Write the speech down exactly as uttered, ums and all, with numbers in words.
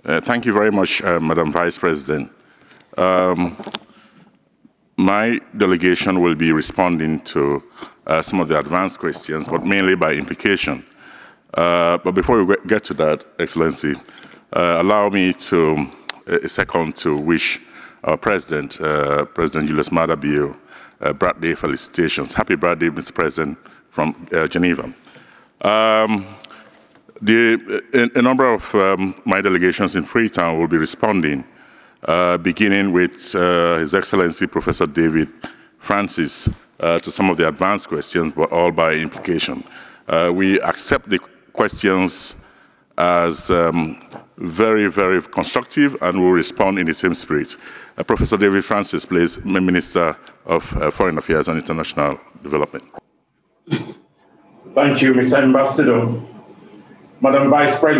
Uh, thank you very much, uh, Madam Vice President. Um, my delegation will be responding to uh, some of the advanced questions, but mainly by implication. Uh, but before we get to that, Excellency, uh, allow me to a second to wish our President, uh, President Julius Maada Bio, uh, birthday felicitations. Happy birthday, Mister President, from uh, Geneva. Um, the, a, a number of um, my delegations in Freetown will be responding, uh, beginning with uh, His Excellency Professor David Francis uh, to some of the advanced questions, but all by implication. Uh, we accept the questions as um, very, very constructive and will respond in the same spirit. Uh, Professor David Francis, please, Minister of uh, Foreign Affairs and International Development. Thank you, Mister Ambassador. Madam Vice President.